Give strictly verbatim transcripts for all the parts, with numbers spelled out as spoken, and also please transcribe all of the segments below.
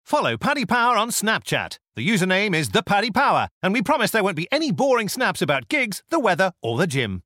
Follow Paddy Power on Snapchat. The username is the Paddy Power, and we promise there won't be any boring snaps about gigs, the weather, or the gym.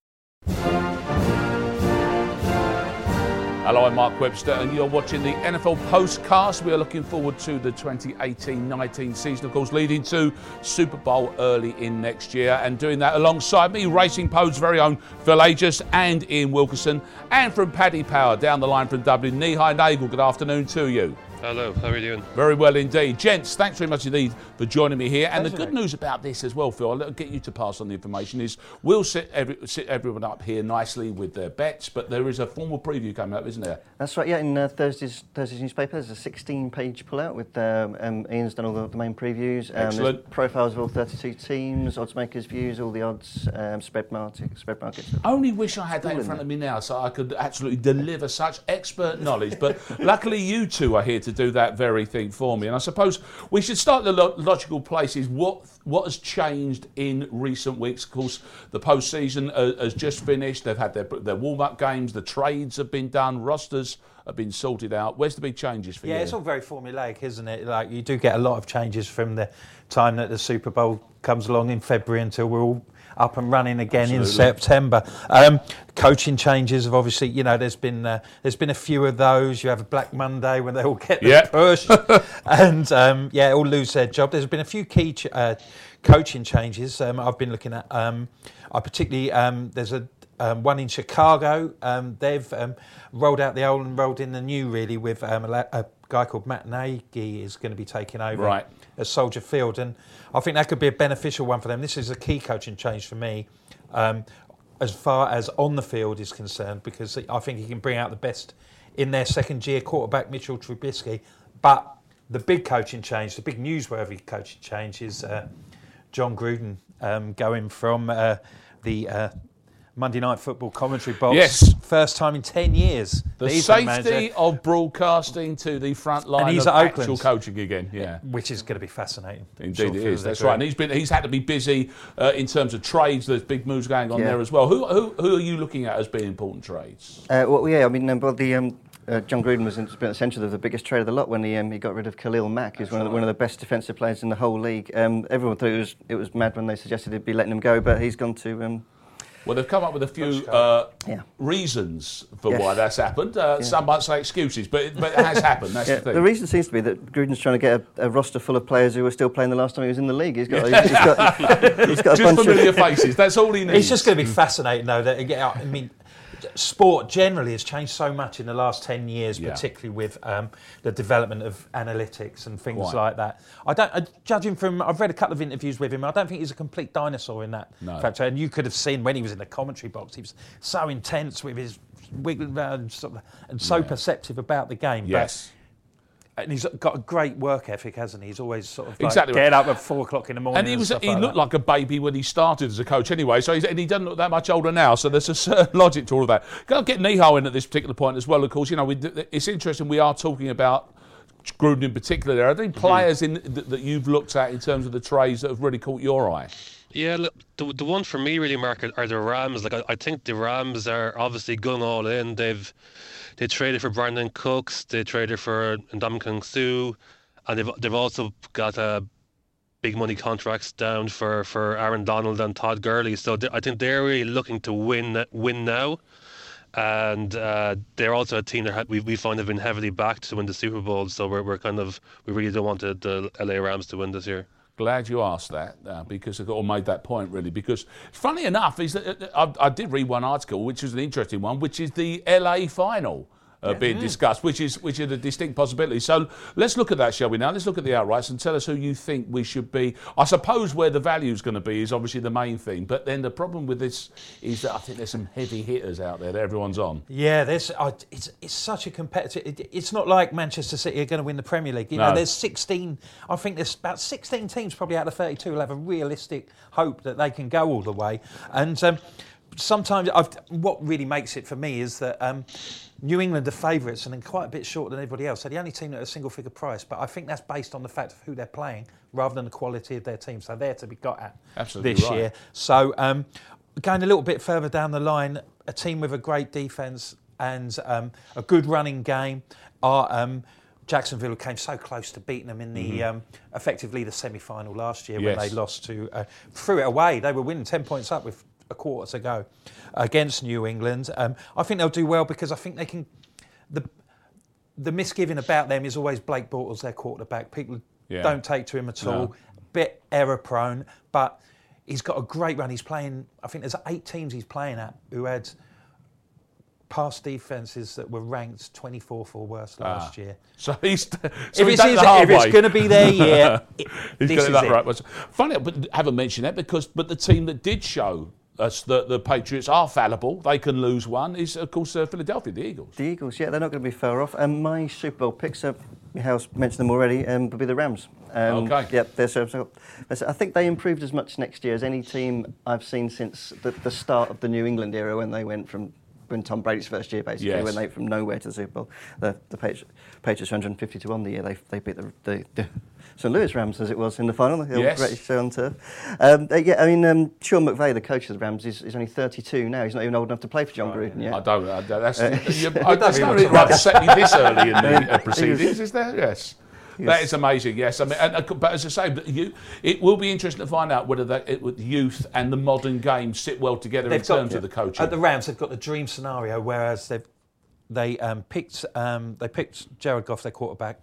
Hello, I'm Mark Webster, and you're watching the N F L Postcast. We are looking forward to the twenty eighteen nineteen season, of course, leading to Super Bowl early in next year. And doing that alongside me, Racing Pode's very own Phil Aegis and Ian Wilkerson. And from Paddy Power, down the line from Dublin, Nihai Nagel. Good afternoon to you. Hello, how are you doing? Very well indeed. Gents, thanks very much indeed for joining me here. And Pleasure, the good mate. news about this as well, Phil, I'll get you to pass on the information, is we'll sit, every, sit everyone up here nicely with their bets, but there is a formal preview coming up, isn't there? That's right, yeah, in uh, Thursday's, Thursday's newspaper, there's a sixteen-page pullout with um, um, Ian's done all the, the main previews. Um, Excellent. There's profiles of all thirty-two teams, odds makers' views, all the odds, um, spread, market, spread markets. Only wish I had that in front of me now so I could absolutely deliver such expert knowledge. But luckily you two are here to do that very thing for me. And I suppose we should start the lo- logical place is what what has changed in recent weeks. Of course, the postseason uh, has just finished. They've had their, their warm-up games. The trades have been done. Rosters have been sorted out. Where's the big changes for yeah, you? Yeah, it's all very formulaic, isn't it? Like, you do get a lot of changes from the time that the Super Bowl comes along in February until we're all up and running again Absolutely. in September. Um, coaching changes have obviously, you know, there's been uh, there's been a few of those. You have a Black Monday when they all get the yep. push, and um, yeah, all lose their job. There's been a few key ch- uh, coaching changes. Um, I've been looking at. Um, I particularly um, there's a. Um, one in Chicago. Um, they've um, rolled out the old and rolled in the new, really, with um, a, la- a guy called Matt Nagy is going to be taking over right. at Soldier Field, and I think that could be a beneficial one for them. This is a key coaching change for me, um, as far as on the field is concerned, because I think he can bring out the best in their second-year quarterback, Mitchell Trubisky. But the big coaching change, the big newsworthy coaching change, is uh, John Gruden um, going from uh, the uh, Monday Night Football commentary box. Yes. First time in ten years. The He's safety of broadcasting to the front line And he's of at actual Oakland. coaching again. Yeah. Which is going to be fascinating. Indeed Sure it feels is, they're that's doing. right. And he's been he's had to be busy uh, in terms of trades. There's big moves going on Yeah. there as well. Who, who who are you looking at as being important trades? Uh, well, yeah, I mean, um, well, the um, uh, John Gruden was in, at the centre of the biggest trade of the lot when he um, he got rid of Khalil Mack, who's one of, the, one of the best defensive players in the whole league. Um, everyone thought it was it was mad when they suggested he'd be letting him go, but he's gone to. Um, Well, they've come up with a few uh, yeah. reasons for Yes. why that's happened. Uh, Yeah. Some might say excuses, but it, but it has happened. That's Yeah, the thing. the reason seems to be that Gruden's trying to get a, a roster full of players who were still playing the last time he was in the league. He's got, he's got, he's got a Just bunch familiar of faces. That's all he needs. It's just going to be fascinating, though. That yeah, I mean, sport generally has changed so much in the last ten years, Yeah. particularly with um, the development of analytics and things Right. like that. I don't, uh, judging from, I've read a couple of interviews with him. I don't think he's a complete dinosaur in that No. factor. And you could have seen when he was in the commentary box, he was so intense with his wiggling around and, sort of, and so Yeah. perceptive about the game. Yes. But, and he's got a great work ethic, hasn't he? He's always sort of like Exactly. get up at four o'clock in the morning. And he was stuff he like looked that. like a baby when he started as a coach anyway, so he's, and he doesn't look that much older now, so there's a certain logic to all of that. Can I get Nihal in at this particular point as well? Of course, you know, we, it's interesting we are talking about Gruden in particular there. Are there any players in that, that you've looked at in terms of the trades that have really caught your eye? Yeah, look, the the one for me really, Mark, are the Rams. Like I, I think the Rams are obviously going all in. They've they traded for Brandon Cooks, they traded for Ndamukong Suh, and they've they've also got uh, big money contracts down for, for Aaron Donald and Todd Gurley. So they, I think they're really looking to win win now. And uh, they're also a team that we we find have been heavily backed to win the Super Bowl. So we're we're kind of we really don't want the, the L A Rams to win this year. Glad you asked that uh, because I or made that point really. Because funny enough, is that uh, I, I did read one article which was an interesting one, which is the L A final. Uh, Yeah. being discussed, which is which is a distinct possibility. So let's look at that, shall we? Now let's look at the outrights and tell us who you think we should be. I suppose where the value is going to be is obviously the main thing, but then the problem with this is that I think there's some heavy hitters out there that everyone's on. Yeah, there's. Uh, it's it's such a competitive. It, it's not like Manchester City are going to win the Premier League. You No. know, there's sixteen. I think there's about sixteen teams, probably out of thirty-two, will have a realistic hope that they can go all the way. And um, sometimes, I've, what really makes it for me is that um, New England are favourites and then quite a bit short than everybody else. They're the only team at a single figure price, but I think that's based on the fact of who they're playing rather than the quality of their team. So they're to be got at Absolutely this right. year. So um, going a little bit further down the line, a team with a great defence and um, a good running game are um, Jacksonville came so close to beating them in the mm-hmm. um, effectively the semi-final last year yes. when they lost to uh, threw it away. They were winning ten points up with a quarter to go against New England. Um, I think they'll do well because I think they can. The the misgiving about them is always Blake Bortles, their quarterback. People yeah. don't take to him at all. No. Bit error prone, but he's got a great run. He's playing. I think there's eight teams he's playing at who had past defences that were ranked twenty-fourth or worse last ah. year. So he's so if, he's it's, if it's going to be their year, it, he's this got is that it. right. Funny, but I haven't mentioned that because but the team that did show us that the Patriots are fallible, they can lose one, is of course uh, Philadelphia, the Eagles. The Eagles, yeah, they're not going to be far off. And my Super Bowl picks, uh, Mihail's mentioned them already, um, will be the Rams. Um, okay. Yep, they're so, I think they improved as much next year as any team I've seen since the, the start of the New England era when they went from when Tom Brady's first year, basically, yes. when they from nowhere to the Super Bowl. The, the Patriots, Patriots one hundred fifty to one the year they they beat the, the, the Saint Louis Rams as it was in the final. The yes. greatest show on turf. Um, uh, yeah, I mean, um, Sean McVay, the coach of the Rams, is, is only thirty-two now. He's not even old enough to play for John oh, Gruden yet. I don't. I, that's uh, you, I, that's not really right to set me this early in the uh, proceedings, is there? Yes. Yes. That is amazing, yes. I mean, and, and, but as I say, you, it will be interesting to find out whether that, it, with youth and the modern game sit well together they've in got, terms of the coaching. At the Rams, they've got the dream scenario, whereas they've they um, picked um, they picked Jared Goff, their quarterback,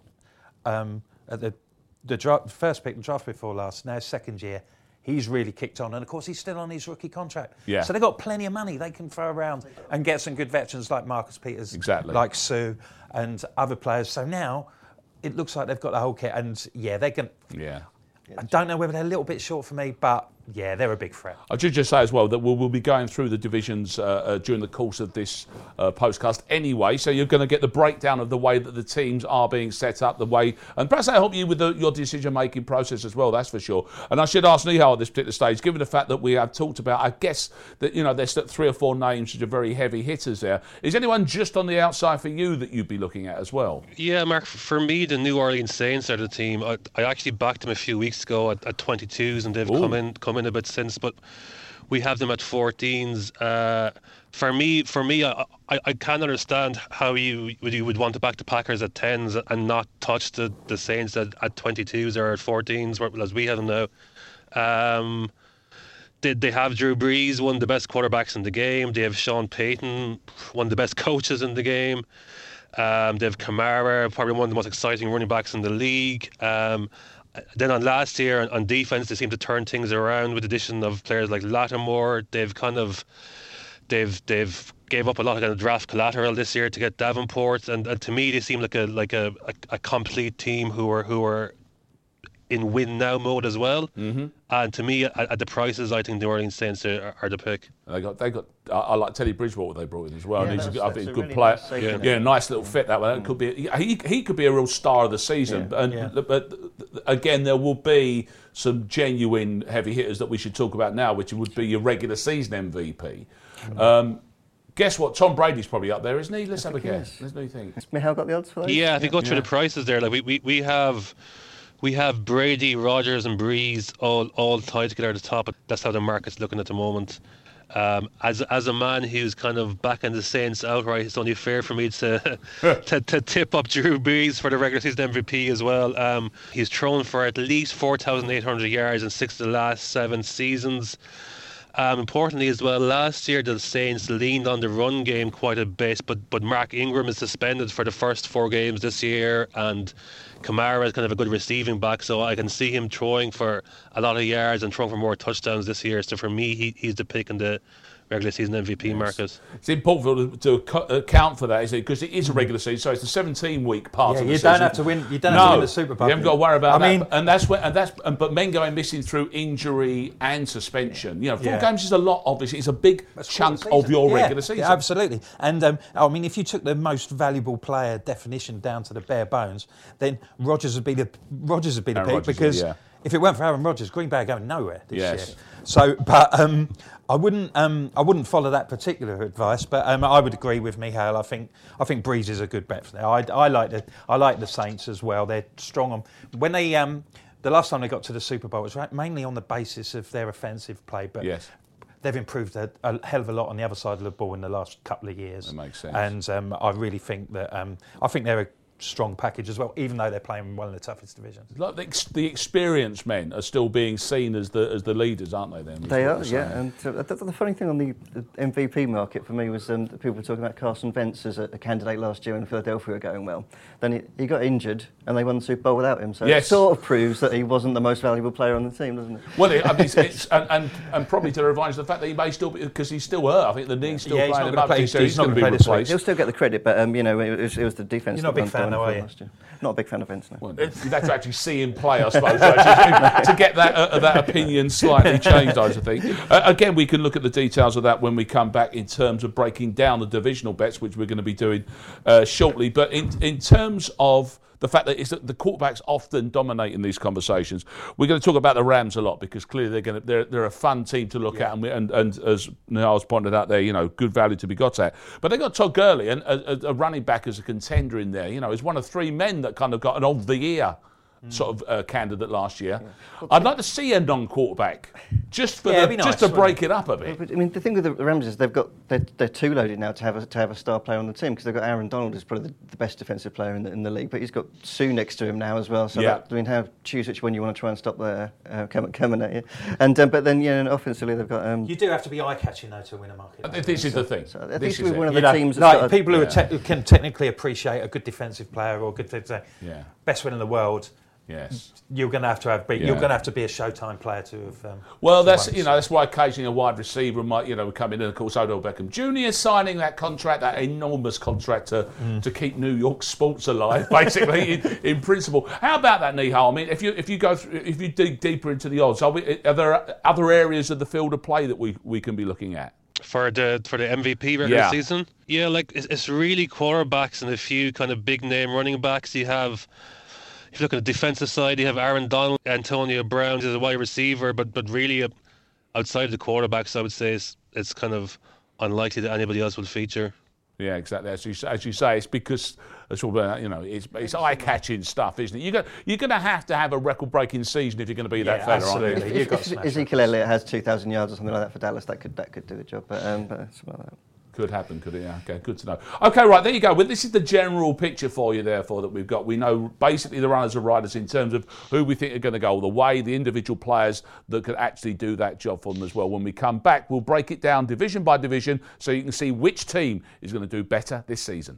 um, at the the dra- first pick, the draft before last. Now second year, he's really kicked on, and of course he's still on his rookie contract. Yeah. So they've got plenty of money they can throw around and get some good veterans like Marcus Peters, exactly, like Sue, and other players. So now it looks like they've got the whole kit, and yeah, they can. Yeah. I don't know whether they're a little bit short for me, but yeah, they're a big threat. I should just say as well that we'll, we'll be going through the divisions uh, uh, during the course of this uh, postcast anyway, so you're going to get the breakdown of the way that the teams are being set up, the way, and perhaps that'll help you with the, your decision-making process as well, that's for sure. And I should ask Nihal at this particular stage, given the fact that we have talked about, I guess, that you know there's three or four names which are very heavy hitters there. Is anyone just on the outside for you that you'd be looking at as well? Yeah, Mark, for me, the New Orleans Saints are the team. I, I actually backed them a few weeks ago at, at twenty-twos, and they've Ooh. come in come in a bit since, but we have them at fourteens. Uh, for me, for me, I, I, I can understand how you you would want to back the Packers at tens and not touch the, the Saints at, at twenty-twos or at fourteens, as we have them now. Um, they, they have Drew Brees, one of the best quarterbacks in the game. They have Sean Payton, one of the best coaches in the game. Um, they have Kamara, probably one of the most exciting running backs in the league. Um, Then on last year, on defence, they seem to turn things around with the addition of players like Lattimore. They've kind of, they've they've gave up a lot of kind of draft collateral this year to get Davenport, and, and to me, they seem like a like a, a, a complete team who are who are in win now mode as well. Mm-hmm. And to me, at, at the prices, I think the New Orleans Saints are, are the pick. They got they got. I, I like Teddy Bridgewater they brought in as well. Yeah, and he's a, I think a a good really player. Nice yeah. yeah, nice little fit that one. That could be. He he could be a real star of the season. Yeah. And Yeah. but again, there will be some genuine heavy hitters that we should talk about now, which would be your regular season M V P. Mm-hmm. Um, Guess what? Tom Brady's probably up there, isn't he? Let's have a guess. Let's do you think? Has Mihail got the odds for those? Yeah, if you go through Yeah. the prices there, like we, we, we have we have Brady, Rodgers, and Breeze all all tied together at the top. That's how the market's looking at the moment. Um, as as a man who's kind of backing the Saints outright, it's only fair for me to to, to tip up Drew Brees for the regular season M V P as well. Um, he's thrown for at least four thousand eight hundred yards in six of the last seven seasons. Um, importantly as well, last year the Saints leaned on the run game quite a bit, but but Mark Ingram is suspended for the first four games this year, and Kamara is kind of a good receiving back, so I can see him throwing for a lot of yards and throwing for more touchdowns this year. So for me, he, he's the pick in the regular season M V P, yes. Marcus. It's important to, to account for that, is it? Because it is a regular season, so it's a seventeen-week part yeah, of the you season. don't have to win. You don't no, have to win the Super Bowl. You haven't got to worry about I that. mean, and that's when, and that's and, but men going missing through injury and suspension. You know, four yeah. games is a lot. Obviously, it's a big That's chunk of your yeah, regular season. Yeah, absolutely. And um, I mean, if you took the most valuable player definition down to the bare bones, then Rodgers would be the Rodgers would be the Aaron pick Rodgers, because. yeah. If it weren't for Aaron Rodgers, Green Bay are going nowhere this yes. year. So, but um, I wouldn't, um, I wouldn't follow that particular advice. But um, I would agree with Mihail. I think, I think Breeze is a good bet for that. I, I like the, I like the Saints as well. They're strong on when they, um, the last time they got to the Super Bowl was right, mainly on the basis of their offensive play. But yes. they've improved a, a hell of a lot on the other side of the ball in the last couple of years. That makes sense. And um, I really think that, um, I think they're a strong package as well, even though they're playing in one of the toughest divisions. Like the, ex- the experienced men are still being seen as the as the leaders, aren't they? Then they are, yeah. And uh, the, the funny thing on the, the M V P market for me was um, that people were talking about Carson Wentz as a, a candidate last year when Philadelphia were going well. Then he, he got injured, and they won the Super Bowl without him. So yes. it sort of proves that he wasn't the most valuable player on the team, doesn't it? Well, it, I mean, it's, it's and, and and probably to the advantage of the fact that he may still be, because he's still hurt. I think the knee's still yeah, playing him up. Play, he's, so he's, he's not going to play be this replaced. He'll still get the credit, but um, you know, it was, it was the defence. You're not a big fan, though, are you? Not a big fan of Vince. No. Well, you'd have to actually see him play, I suppose, to, actually, to get that uh, that opinion slightly changed, I think. Uh, again, we can look at the details of that when we come back in terms of breaking down the divisional bets, which we're going to be doing uh, shortly. But in, in terms of the fact that, it's that the quarterbacks often dominate in these conversations, we're going to talk about the Rams a lot because clearly they're going to they're, they're a fun team to look yeah. at, and, we, and and as Niall's pointed out there, you know, good value to be got at. But they got Todd Gurley, and a, a running back as a contender in there. You know, he's one of three men that kind of got an of the year sort of uh, candidate last year. Yeah. I'd like to see a non-quarterback just for yeah, the, nice, just to break it up a bit. I mean, the thing with the Rams is they've got they're, they're too loaded now to have a to have a star player on the team because they've got Aaron Donald, who's probably the, the best defensive player in the, in the league, but he's got Sue next to him now as well. So yeah. that, I mean, how choose which one you want to try and stop there uh, coming, coming at you. And um, but then yeah, and offensively they've got. Um, you do have to be eye-catching though to win a market. This, this is the thing. So I this think is we're one it. of the you know, teams. Like that people who, yeah. are te- who can technically appreciate a good defensive player or good say, yeah. best win in the world. Yes, you're going to have to have be, yeah. you're going to have to be a Showtime player to have. Um, well, that's once. you know that's why occasionally a wide receiver might you know come in, and of course Odell Beckham Junior signing that contract, that enormous contract to, mm. to keep New York sports alive, basically in, in principle. How about that, Nihal? I mean, if you if you go through, if you dig deeper into the odds, are, we, are there other areas of the field of play that we, we can be looking at? For the for the M V P regular yeah. season, yeah, like it's, it's really quarterbacks and a few kind of big name running backs. You have. If you look at the defensive side, you have Aaron Donald, Antonio Brown as a wide receiver, but but really uh, outside of the quarterbacks, I would say it's, it's kind of unlikely that anybody else will feature. Yeah, exactly. As you, as you say, it's because it's all about, you know, it's, it's eye-catching stuff, isn't it? You're going you're going to have to have a record-breaking season if you're going to be yeah, that fella, aren't you? If, if, if, if Ezekiel Elliott has two thousand yards or something like that for Dallas, that could that could do the job. But, um, but something like that. Could happen, could it? Yeah, okay, good to know. Okay, right, there you go. Well, this is the general picture for you, therefore, that we've got. We know basically the runners and riders in terms of who we think are going to go the way, the individual players that could actually do that job for them as well. When we come back, we'll break it down division by division so you can see which team is going to do better this season.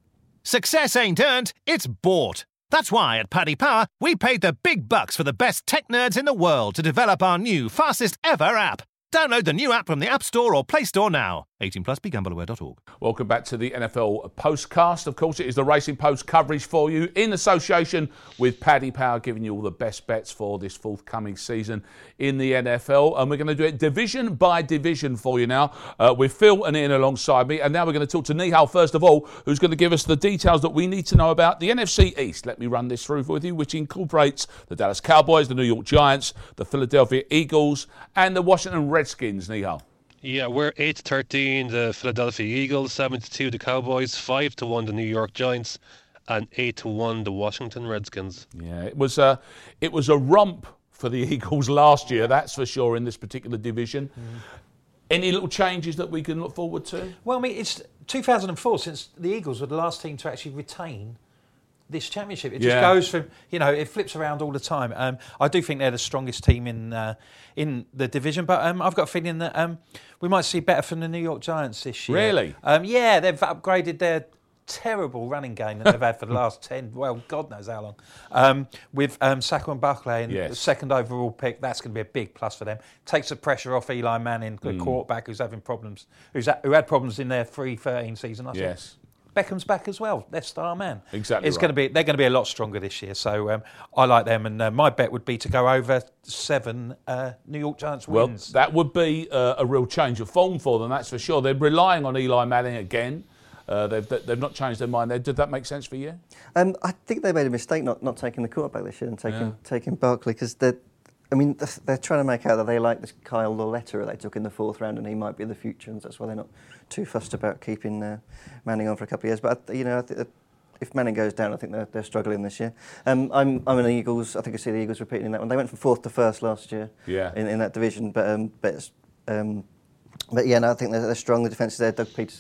Success ain't earned, it's bought. That's why at Paddy Power, we paid the big bucks for the best tech nerds in the world to develop our new, fastest ever app. Download the new app from the App Store or Play Store now. eighteen plus, be gamble aware dot org. Welcome back to the N F L Postcast. Of course, it is the Racing Post coverage for you in association with Paddy Power, giving you all the best bets for this forthcoming season in the N F L. And we're going to do it division by division for you now uh, with Phil and Ian alongside me. And now we're going to talk to Nihal first of all, who's going to give us the details that we need to know about the N F C East. Let me run this through with you, which incorporates the Dallas Cowboys, the New York Giants, the Philadelphia Eagles, and the Washington Redskins, Nihal. Yeah, we're eight to thirteen, the Philadelphia Eagles, seven to two, the Cowboys, five to one, the New York Giants, and eight to one, the Washington Redskins. Yeah, it was a, it was a romp for the Eagles last year, that's for sure, in this particular division. Mm. Any little changes that we can look forward to? Well, I mean, it's two thousand four since the Eagles were the last team to actually retain this championship. It just yeah. goes from, you know, it flips around all the time. Um, I do think they're the strongest team in uh, in the division, but um, I've got a feeling that um, we might see better from the New York Giants this year. Really? Um, yeah, they've upgraded their terrible running game that they've had for the last ten, well, God knows how long. Um, with um, Saquon Barkley and yes. the second overall pick, that's going to be a big plus for them. Takes the pressure off Eli Manning, the mm. quarterback who's having problems, who's ha- who had problems in their three thirteen season. I yes. think. Beckham's back as well, their star man. Exactly. It's right. going to be they're going to be a lot stronger this year. So um, I like them, and uh, my bet would be to go over seven uh, New York Giants wins. Well, that would be uh, a real change of form for them, that's for sure. They're relying on Eli Manning again. Uh, they've they've not changed their mind there. Did that make sense for you? Um, I think they made a mistake not, not taking the quarterback this year and taking yeah. taking Barkley because they're. I mean, they're trying to make out that they like this Kyle Lauletta they took in the fourth round, and he might be the future, and that's why they're not too fussed about keeping uh, Manning on for a couple of years. But you know, I th- if Manning goes down, I think they're, they're struggling this year. Um, I'm I'm an Eagles. I think I see the Eagles repeating in that one. They went from fourth to first last year. Yeah. In, in that division, but um, but um, but yeah, no, I think they're, they're strong. The defence is there. Doug Peterson's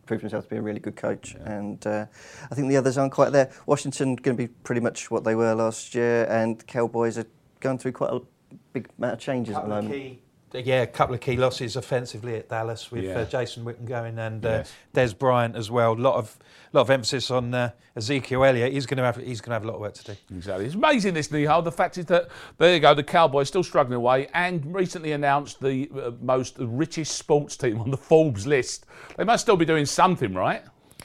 proved himself to be a really good coach. Yeah. And uh, I think the others aren't quite there. Washington going to be pretty much what they were last year, and Cowboys are going through quite a big amount of changes couple at the moment. Key, yeah, a couple of key losses offensively at Dallas with yeah. uh, Jason Witten going and uh, yes. Des Bryant as well. A lot of lot of emphasis on uh, Ezekiel Elliott. He's going to have he's going to have a lot of work to do. Exactly. It's amazing, this, Nihal. The fact is that there you go. The Cowboys still struggling away, and recently announced the uh, most the richest sports team on the Forbes list. They must still be doing something, right?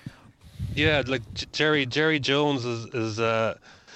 Yeah, like Jerry Jerry Jones is is. Uh,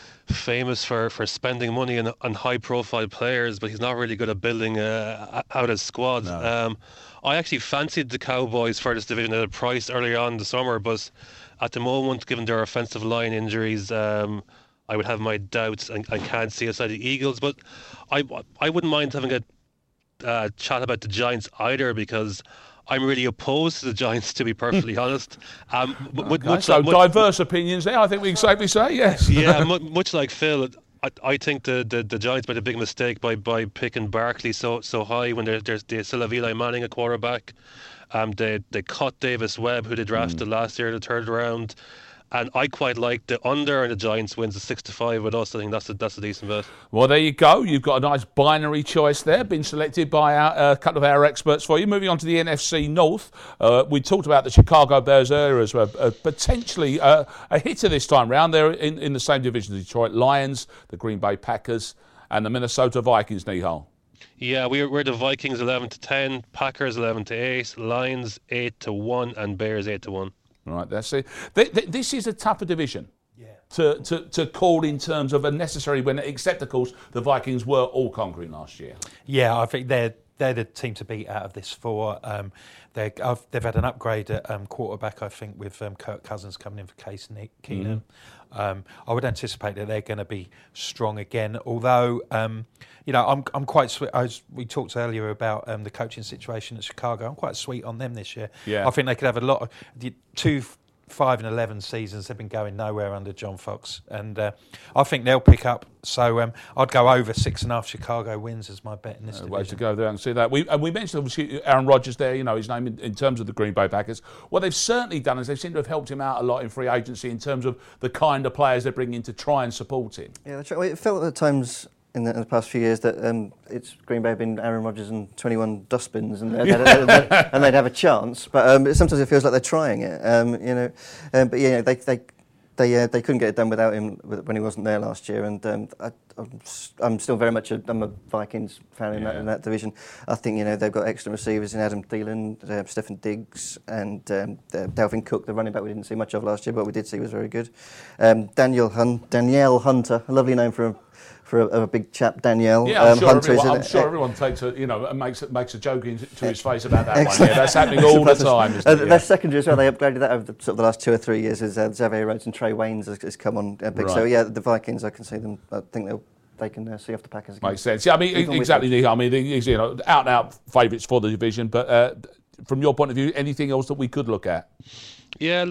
famous for, for spending money on, on high-profile players, but he's not really good at building uh, out his squad. No. Um, I actually fancied the Cowboys for this division at a price earlier on in the summer, but at the moment, given their offensive line injuries, um, I would have my doubts and I can't see aside the Eagles. But I I wouldn't mind having a uh, chat about the Giants either, because I'm really opposed to the Giants, to be perfectly honest. Um, okay, much so like, diverse much, opinions there, I think we can safely say, yes. Yeah, much like Phil, I, I think the, the, the Giants made a big mistake by, by picking Barkley so so high when there's they still have Eli Manning, a quarterback. Um, they they cut Davis Webb, who they drafted mm. last year in the third round. And I quite like the under, and the Giants wins the six to five with us. I think that's a, that's a decent bet. Well, there you go. You've got a nice binary choice there, been selected by our, uh, a couple of our experts for you. Moving on to the N F C North, uh, we talked about the Chicago Bears earlier as well. Uh, potentially uh, a hitter this time round. They're in, in the same division as Detroit Lions, the Green Bay Packers, and the Minnesota Vikings, Nihal. Yeah, we're we're the Vikings eleven to ten, Packers eleven to eight, Lions eight to one, and Bears eight to one. Right, that's it. This is a tougher division yeah. to, to, to call in terms of a necessary win, except, of course, the Vikings were all conquering last year. Yeah, I think they're they're the team to beat out of this four. Um, they've had an upgrade at um, quarterback, I think, with um, Kirk Cousins coming in for Case Keenum. Mm-hmm. Um, I would anticipate that they're going to be strong again. Although, um, you know, I'm I'm quite sweet. I was, we talked earlier about um, the coaching situation at Chicago. I'm quite sweet on them this year. Yeah. I think they could have a lot of the two. Five and eleven seasons, they've been going nowhere under John Fox, and uh, I think they'll pick up. So um, I'd go over six and a half Chicago wins as my bet in this uh, division. Way to go there and see that. We and we mentioned obviously Aaron Rodgers there. You know his name in, in terms of the Green Bay Packers. What they've certainly done is they seem to have helped him out a lot in free agency in terms of the kind of players they're bringing to try and support him. Yeah, that's right. It felt at times in the, in the past few years that um, it's Green Bay have been Aaron Rodgers and twenty-one dustbins, and they'd, yeah. and they'd have a chance. But um, sometimes it feels like they're trying it, um, you know. Um, but yeah, they they they uh, they couldn't get it done without him when he wasn't there last year. And um, I, I'm, I'm still very much a, I'm a Vikings fan in, yeah. that, in that division. I think you know they've got excellent receivers in Adam Thielen, uh, Stephen Diggs, and um, uh, Dalvin Cook, the running back we didn't see much of last year, but we did see was very good. Um, Daniel Hun- Danielle Hunter, a lovely name for a. For a, a big chap, Danielle. Yeah, I'm um, sure, Hunter everyone, is I'm sure everyone takes a, you know, and makes makes a joke into his face about that one. Yeah, that's happening all the time. Isn't uh, it? Yeah. Their secondary as well. They upgraded that over the, sort of the last two or three years. As uh, Xavier Rhodes and Trey Waynes has, has come on uh, big. Right. So yeah, the Vikings, I can see them. I think they'll. They can uh, see off the Packers again. Makes sense. Yeah, I mean Even exactly. I mean, you know, out and out favourites for the division. But uh, from your point of view, anything else that we could look at? Yeah,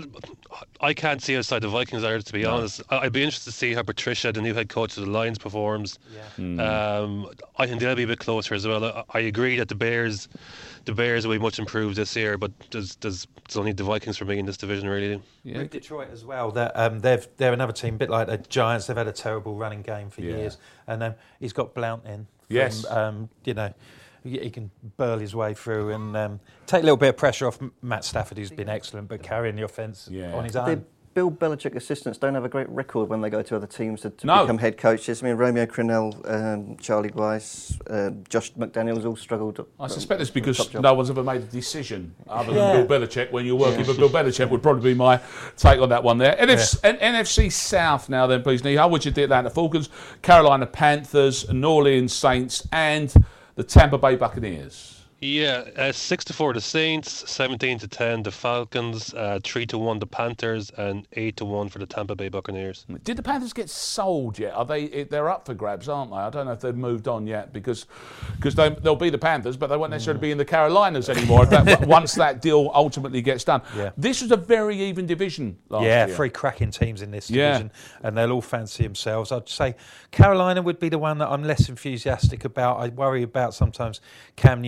I can't see outside the Vikings either, to be no. honest. I'd be interested to see how Patricia, the new head coach of the Lions, performs. Yeah. Mm. Um, I think they'll be a bit closer as well. I, I agree that the Bears, the Bears will be much improved this year, but there's there's, there's only the Vikings for me in this division, really. Yeah. With Detroit as well, that um, they've they're another team, a bit like the Giants. They've had a terrible running game for yeah. years, and um, he's got Blount in. From, yes. Um, you know. He can burl his way through and um, take a little bit of pressure off Matt Stafford, who's been excellent, but carrying the offence yeah. on his own. The Bill Belichick assistants don't have a great record when they go to other teams to, to no. become head coaches. I mean, Romeo Crennel, um, Charlie Weiss, uh, Josh McDaniels all struggled. I suspect it's because no one's ever made a decision other yeah. than Bill Belichick when you're working yeah. for Bill Belichick would probably be my take on that one there. N F C, yeah. N F C South now then, please, Neil. How would you do Atlanta Falcons, Carolina Panthers, New Orleans Saints, and the Tampa Bay Buccaneers? Yeah, uh, six to four the Saints, seventeen to ten the Falcons, uh, three to one the Panthers, and eight to one for the Tampa Bay Buccaneers. Did the Panthers get sold yet? Are they? They're up for grabs, aren't they? I don't know if they've moved on yet because because they, they'll be the Panthers, but they won't necessarily be in the Carolinas anymore. if that, once that deal ultimately gets done. Yeah. This was a very even division last yeah, year. Yeah, three cracking teams in this division, yeah. and they'll all fancy themselves. I'd say Carolina would be the one that I'm less enthusiastic about. I worry about sometimes Cam Newton's ability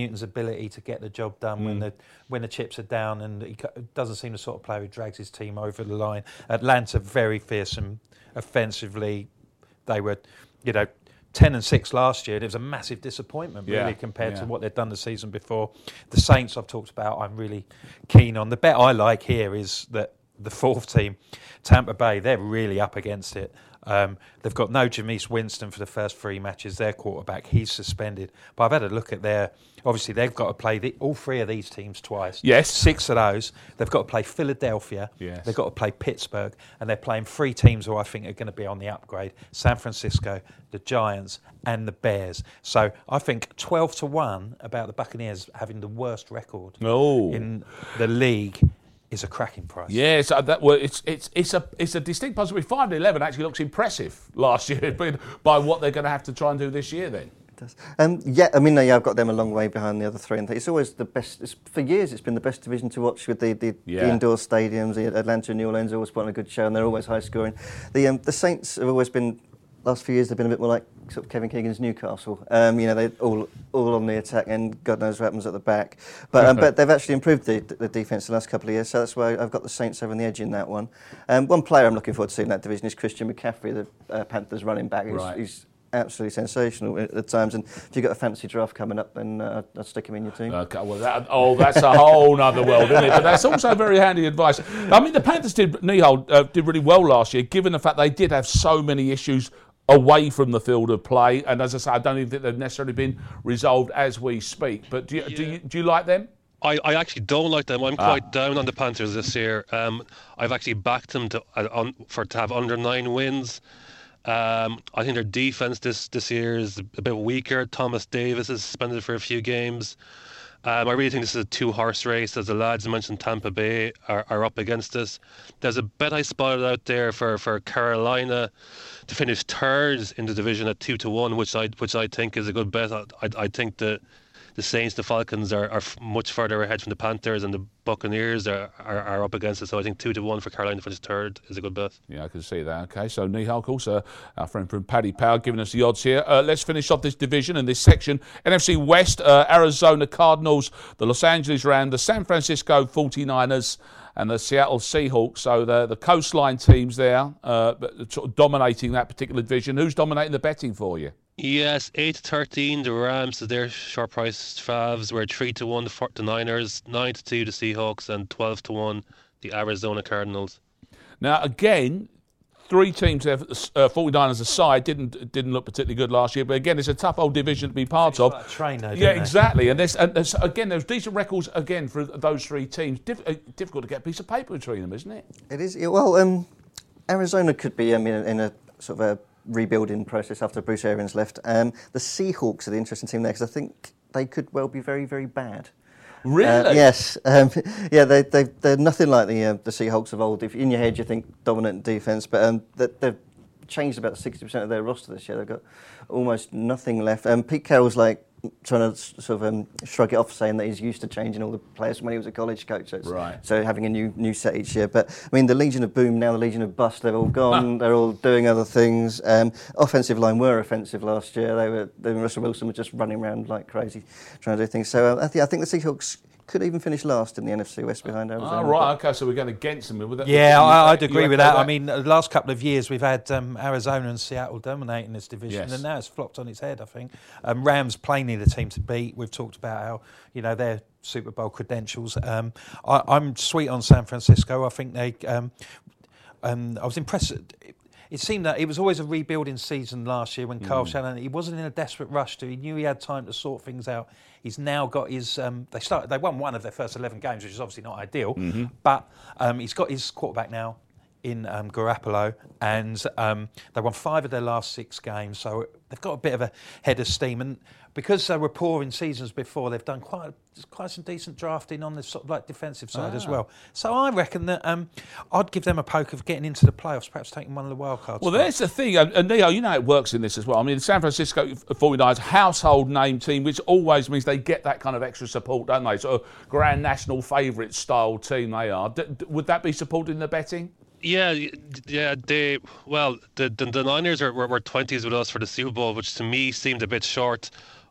ability to get the job done Mm. when the when the chips are down, and he co- doesn't seem the sort of player who drags his team over the line. Atlanta very fearsome offensively. They were, you know, ten and six last year. It was a massive disappointment, really, Yeah, compared yeah. to what they'd done the season before. The Saints I've talked about, I'm really keen on. The bet I like here is that the fourth team, Tampa Bay, they're really up against it. Um, they've got no Jameis Winston for the first three matches. Their quarterback, he's suspended. But I've had a look at their... Obviously, they've got to play the, all three of these teams twice. Yes. Six of those. They've got to play Philadelphia. Yes. They've got to play Pittsburgh. And they're playing three teams who I think are going to be on the upgrade. San Francisco, the Giants and the Bears. So I think twelve to one about the Buccaneers having the worst record Oh. in the league is a cracking price. Yes, uh, that well, it's it's it's a it's a distinct possibility. Five and eleven actually looks impressive last year, but by what they're going to have to try and do this year. Then, Um, yeah, I mean, yeah, I've got them a long way behind the other three. And it's always the best. It's, for years, it's been the best division to watch with the, the, Yeah. the indoor stadiums. The Atlanta and New Orleans always put on a good show, and they're always high scoring. The um, the Saints have always been. Last few years, they've been a bit more like sort of Kevin Keegan's Newcastle. Um, you know, they're all all on the attack, and God knows what happens at the back. But um, but they've actually improved the, the defence the last couple of years, so that's why I've got the Saints having the edge in that one. Um, one player I'm looking forward to seeing in that division is Christian McCaffrey, the uh, Panthers running back. He's, Right. he's absolutely sensational at the times, and if you've got a fancy draft coming up, then uh, I'll stick him in your team. okay, well, that, oh, that's a whole other world, isn't it? But that's also very handy advice. I mean, the Panthers did Nihal uh, did really well last year, given the fact they did have so many issues away from the field of play, and as I say, I don't even think they've necessarily been resolved as we speak. But do you do you, do you like them? I, I actually don't like them. I'm Ah. quite down on the Panthers this year. Um, I've actually backed them to uh, on, for to have under nine wins. Um, I think their defense this this year is a bit weaker. Thomas Davis is suspended for a few games. Um, I really think this is a two-horse race, as the lads mentioned. Tampa Bay are, are up against us. There's a bet I spotted out there for, for Carolina to finish third in the division at two to one, which I which I think is a good bet. I I, I think the the Saints, the Falcons are, are f- much further ahead from the Panthers, and the Buccaneers are, are, are up against it. So I think two to one for Carolina to finish third is a good bet. Yeah, I can see that. Okay, so Nihal, of course, uh, our friend from Paddy Power, giving us the odds here. Uh, let's finish off this division and this section. N F C West, uh, Arizona Cardinals, the Los Angeles Rams, the San Francisco forty-niners, and the Seattle Seahawks. So the the coastline teams there, uh, sort of dominating that particular division. Who's dominating the betting for you? Yes, eight to thirteen, the Rams, so they're short priced favs. We're three to one, the the Niners, nine to two, the Seahawks, and twelve to one, the Arizona Cardinals. Now, again, three teams there, uh, forty-niners aside, didn't didn't look particularly good last year. But again, it's a tough old division to be part of. Like a train, though, Yeah, don't they? exactly. And there's, and there's again, there's decent records again for those three teams. Dif- uh, difficult to get a piece of paper between them, isn't it? It is. yeah, Well, um, Arizona could be um, in, a, in a sort of a rebuilding process after Bruce Arians left. Um, the Seahawks are the interesting team there because I think they could well be very, very bad. Really? Uh, yes. Um, yeah, they, they, they're nothing like the uh, the Seahawks of old. If in your head you think dominant defence, but um, they, they've changed about sixty percent of their roster this year. They've got almost nothing left. Um, Pete Carroll's like trying to sort of um, shrug it off, saying that he's used to changing all the players from when he was a college coach. So, it's- Right. so having a new new set each year. But I mean, the Legion of Boom, now the Legion of Bust, they're all gone. They're all doing other things. Um, offensive line were offensive last year. They were. They, Russell Wilson was just running around like crazy, trying to do things. So uh, I, th- I think the Seahawks could even finish last in the N F C West behind Arizona. Oh, right. Okay, so we're going against them. Would that- Yeah, you- I, I'd you agree okay with that. with I mean, the last couple of years we've had um, Arizona and Seattle dominating this division, Yes. and now it's flopped on its head, I think. Um, Rams plainly the team to beat. We've talked about how, you know, their Super Bowl credentials. Um, I, I'm sweet on San Francisco. I think they... Um, um, I was impressed... It, it seemed that it was always a rebuilding season last year when Carl Shanahan, he wasn't in a desperate rush to, he knew he had time to sort things out. He's now got his, um, they started, they won one of their first eleven games, which is obviously not ideal, but um, he's got his quarterback now in um, Garoppolo, and um, they won five of their last six games, so they've got a bit of a head of steam. And because they were poor in seasons before, they've done quite quite some decent drafting on the sort of like defensive side Ah. as well. So I reckon that um, I'd give them a poke of getting into the playoffs, perhaps taking one of the wild cards. Well, there's the thing, and and Neo, you know it works in this as well. I mean, the San Francisco forty-niners, household name team, which always means they get that kind of extra support, don't they? Sort of grand national favourite style team they are. D- d- would that be supported in the betting? Yeah, y- yeah, they well, the the, the Niners are, were, were twenties with us for the Super Bowl, which to me seemed a bit short.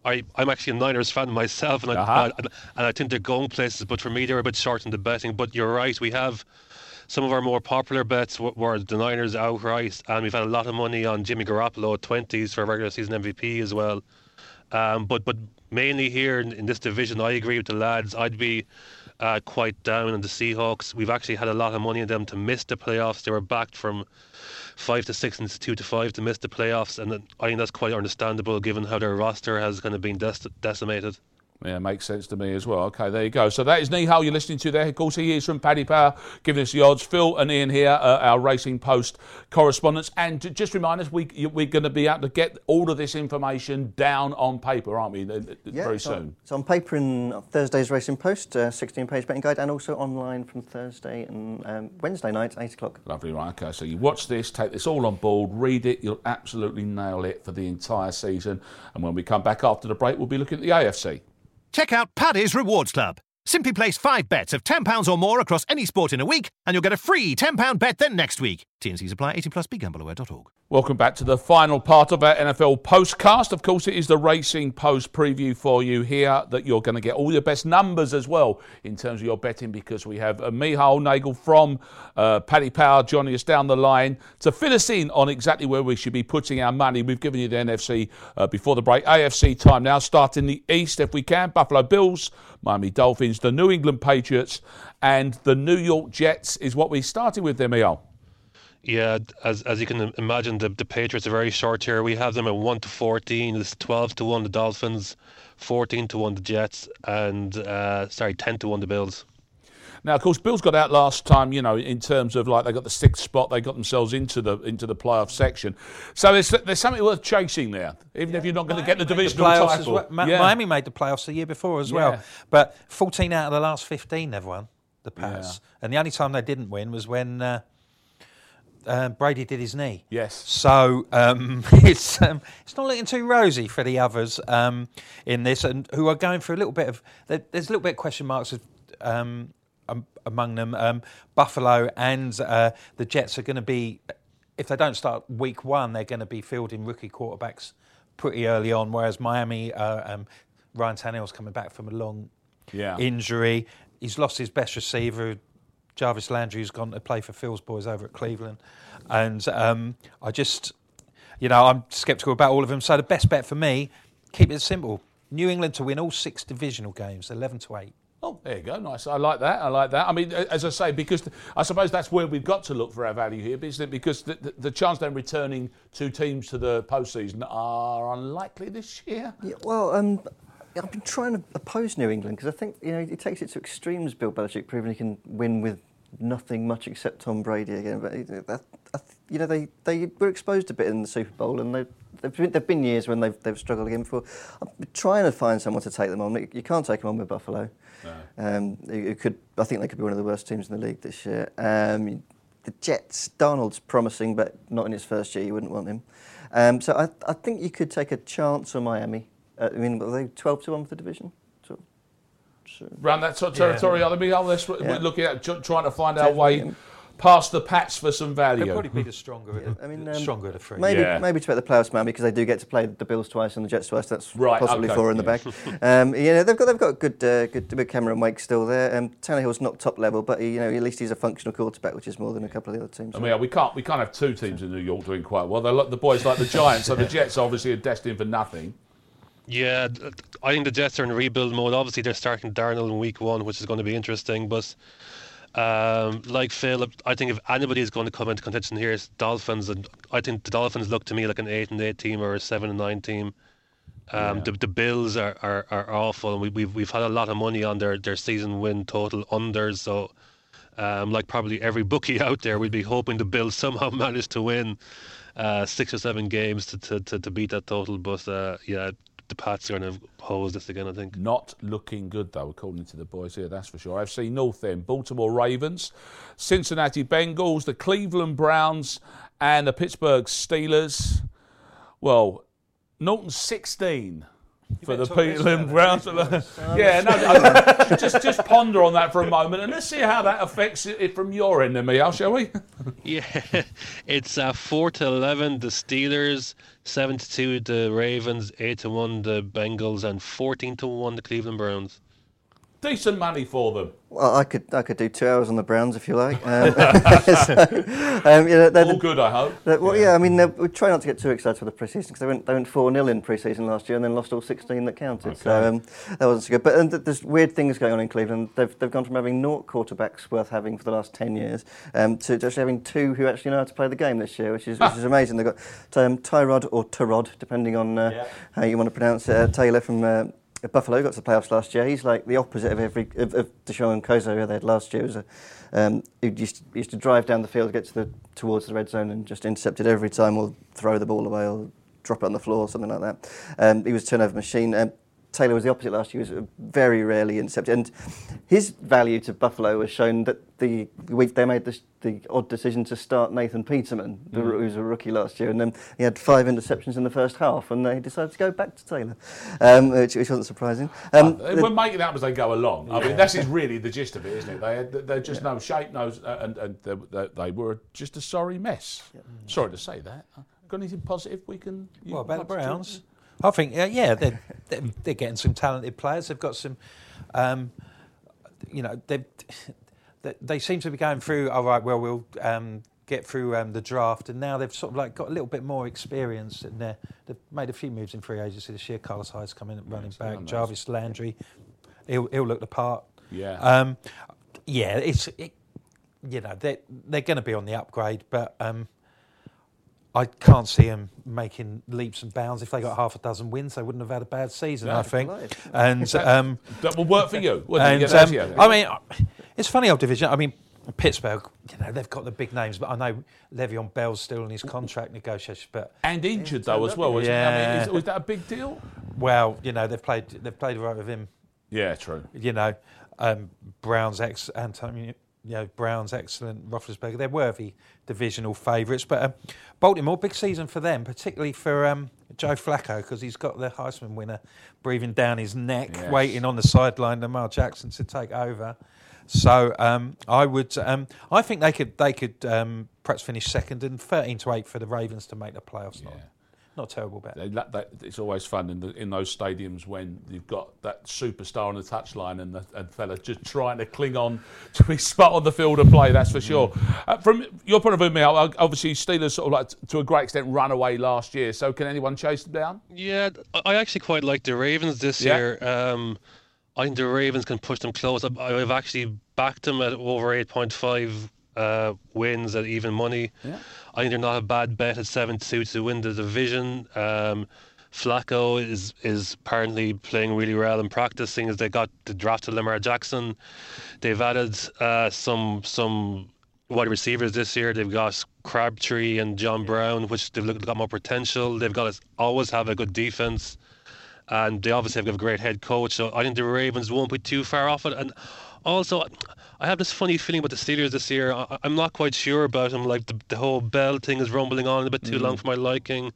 I, I'm actually a Niners fan myself, and I, Uh-huh. I, and, and I think they're going places, but for me, they're a bit short in the betting. But you're right, we have some of our more popular bets w- were the Niners outright, and we've had a lot of money on Jimmy Garoppolo at twenties for regular season M V P as well. Um, but but mainly here in, in this division, I agree with the lads. I'd be uh, quite down on the Seahawks. We've actually had a lot of money on them to miss the playoffs. They were backed from five to six and two to five to miss the playoffs, and I think that's quite understandable given how their roster has kind of been dec- decimated. Yeah, makes sense to me as well. Okay, there you go. So that is Nihal you're listening to there. Of course, he is from Paddy Power, giving us the odds. Phil and Ian here, uh, our Racing Post correspondents. And to just remind us, we, we're going to be able to get all of this information down on paper, aren't we, Yeah, very it's soon? On, it's on paper in Thursday's Racing Post, uh, sixteen-page betting guide, and also online from Thursday and um, Wednesday night, eight o'clock. Lovely, right. Okay, so you watch this, take this all on board, read it, you'll absolutely nail it for the entire season. And when we come back after the break, we'll be looking at the A F C. Check out Paddy's Rewards Club. Simply place five bets of ten pounds or more across any sport in a week, and you'll get a free ten pounds bet then next week. T and Cs apply. eighteen plus. Be gamble aware dot org. Welcome back to the final part of our N F L postcast. Of course, it is the Racing Post preview for you here that you're going to get all your best numbers as well in terms of your betting, because we have uh, Michal Nagel from uh, Paddy Power joining us down the line to fill us in on exactly where we should be putting our money. We've given you the N F C uh, before the break. A F C time now, starting the East if we can. Buffalo Bills, Miami Dolphins, the New England Patriots and the New York Jets is what we started with there, Michal. Yeah, as as you can imagine, the, the Patriots are very short here. We have them at one to fourteen. It's twelve to one the Dolphins, fourteen to one the Jets, and uh, sorry, ten to one the Bills. Now, of course, Bills got out last time, you know, in terms of like they got the sixth spot, they got themselves into the into the playoff section. So there's there's something worth chasing there, even yeah. if you're not going to get the divisional the title. As well. Ma- yeah. Miami made the playoffs the year before as yeah. well, but fourteen out of the last fifteen they've won the Pats, yeah. and the only time they didn't win was when uh, uh, Brady did his knee. Yes. So um, it's um, it's not looking too rosy for the others um, in this, and who are going through a little bit of there's a little bit of question marks of, um, um, among them. Um, Buffalo and uh, the Jets are going to be, if they don't start week one, they're going to be fielding rookie quarterbacks pretty early on. Whereas Miami, uh, um, Ryan Tannehill's coming back from a long yeah. injury. He's lost his best receiver, Jarvis Landry, who's gone to play for Phil's boys over at Cleveland. And um, I just, you know, I'm sceptical about all of them. So the best bet for me, keep it simple. New England to win all six divisional games, eleven to eight. Oh, there you go. Nice. I like that. I like that. I mean, as I say, because I suppose that's where we've got to look for our value here, isn't it? Because the, the, the chance then returning two teams to the postseason are unlikely this year. Yeah, well, um, I've been trying to oppose New England because I think, you know, it takes it to extremes, Bill Belichick, proving he can win with nothing much except Tom Brady again. But that, you know, they, they were exposed a bit in the Super Bowl, and they There've been, there've been years when they've they've struggled again before. I'm trying to find someone to take them on. You can't take them on with Buffalo. No. Um, it could. I think they could be one of the worst teams in the league this year. Um, the Jets, Darnold's promising, but not in his first year. You wouldn't want him. Um, so I, I think you could take a chance on Miami. Uh, I mean, are they twelve to one for the division? So, so. Around that sort of territory, yeah. I mean, let's yeah. we're looking at trying to find our way past the Pats for some value. They'll probably be the stronger, yeah. I mean, um, stronger of the three. Maybe, yeah. maybe to bet the playoffs, man, because they do get to play the Bills twice and the Jets twice. That's right, possibly okay. four in yeah. the back. um, you know, they've got they've got good uh, good good Cameron Wake still there. Um, Tannehill's not top level, but he, you know, at least he's a functional quarterback, which is more than a couple of the other teams. I mean, we can't we can't have two teams in New York doing quite well. They're like the boys like the Giants, so the Jets obviously are destined for nothing. Yeah, I think the Jets are in rebuild mode. Obviously, they're starting Darnold in week one, which is going to be interesting. But um, like Phil, I think if anybody is going to come into contention here, it's Dolphins. And I think the Dolphins look to me like an eight and eight team or a seven and nine team. Um, yeah. the, the Bills are, are, are awful, and we, we've we've had a lot of money on their, their season win total unders. So, um, like probably every bookie out there, we'd be hoping the Bills somehow manage to win uh, six or seven games to to, to, to beat that total. But uh, yeah. The Pats are going to hose this again, I think. Not looking good, though, according to the boys here, that's for sure. A F C North then, Baltimore Ravens, Cincinnati Bengals, the Cleveland Browns and the Pittsburgh Steelers. Well, Norton's sixteen. for the Peterloo Browns. Yeah, no, just just ponder on that for a moment, and let's see how that affects it from your end, Emil, shall we? Yeah, it's uh, four to eleven the Steelers, seven to two the Ravens, eight to one the Bengals, and fourteen to one the Cleveland Browns. Decent money for them. Well, I could I could do two hours on the Browns if you like. Um, so, um, you know, they're, All good, I hope. Well, yeah, yeah I mean, we try not to get too excited for the pre-season because they went they went four nil in pre-season last year and then lost all sixteen that counted. Okay. So um, that wasn't so good. But and th- there's weird things going on in Cleveland. They've they've gone from having naught quarterbacks worth having for the last ten years um, to just having two who actually know how to play the game this year, which is which is amazing. They've got um, Tyrod or Tyrod, depending on uh, yeah. how you want to pronounce it. Uh, Taylor from. Uh, Buffalo got to the playoffs last year. He's like the opposite of every of, of Deshaun Kozo who they had last year. He was a, um, he used to, used to drive down the field, get to the towards the red zone, and just intercepted every time, or throw the ball away, or drop it on the floor, or something like that. Um, he was a turnover machine. Um, Taylor was the opposite last year. He was very rarely intercepted, and his value to Buffalo was shown that the week they made the, the odd decision to start Nathan Peterman, the, mm. who was a rookie last year, and then he had five interceptions in the first half, and they decided to go back to Taylor, um, which, which wasn't surprising. Um, uh, we're making that up as they go along. Yeah. I mean, that's really the gist of it, isn't it? They had, they're just yeah. no shape, no, uh, and, and they, they, they were just a sorry mess. Yeah. Sorry to say that. Got anything positive we can? What about the Browns? I think, uh, yeah, they're, they're they're getting some talented players. They've got some, um, you know, they they seem to be going through. All right, well, we'll um, get through um, the draft, and now they've sort of like got a little bit more experience in there. They've made a few moves in free agency this year. Carlos Hyde's coming in running yeah, back. Nice. Jarvis Landry, he'll he'll look the part. Yeah, um, yeah, it's it, you know they're they're going to be on the upgrade, but. Um, I can't see them making leaps and bounds. If they got half a dozen wins, they wouldn't have had a bad season, no, I think. And um, that will work for you. And, you um, I mean, it's funny old division. I mean, Pittsburgh, you know, they've got the big names, but I know Le'Veon Bell's still in his contract negotiations. But and injured though as well. Isn't yeah. I mean, is, was that a big deal? Well, you know, they've played they've played right with him. Yeah, true. You know, um, Brown's ex Antonio. You know, Brown's excellent, Roethlisberger. They're worthy divisional favourites. But um, Baltimore, big season for them, particularly for um, Joe Flacco, because he's got the Heisman winner breathing down his neck, yes. waiting on the sideline, Lamar Jackson to take over. So um, I would, um, I think they could, they could um, perhaps finish second, and thirteen to eight for the Ravens to make the playoffs. Yeah. Not, not a terrible bet. They, that, it's always fun in, the, in those stadiums when you've got that superstar on the touchline and the and fella just trying to cling on to his spot on the field of play. That's for sure. Mm. Uh, from your point of view, Mel, obviously Steelers sort of like to a great extent ran away last year. So can anyone chase them down? Yeah, I actually quite like the Ravens this yeah. year. Um, I think the Ravens can push them close. I've actually backed them at over eight point five uh, wins at even money. Yeah. I think they're not a bad bet at seven two to win the division. Um, Flacco is is apparently playing really well in practice, seeing as they got the draft of Lamar Jackson. They've added uh, some some wide receivers this year. They've got Crabtree and John Brown, which they've got more potential. They've got to always have a good defense, and they obviously have a great head coach. So I think the Ravens won't be too far off it. And also, I have this funny feeling about the Steelers this year. I, I'm not quite sure about them. Like the, the whole Bell thing is rumbling on a bit too mm. long for my liking.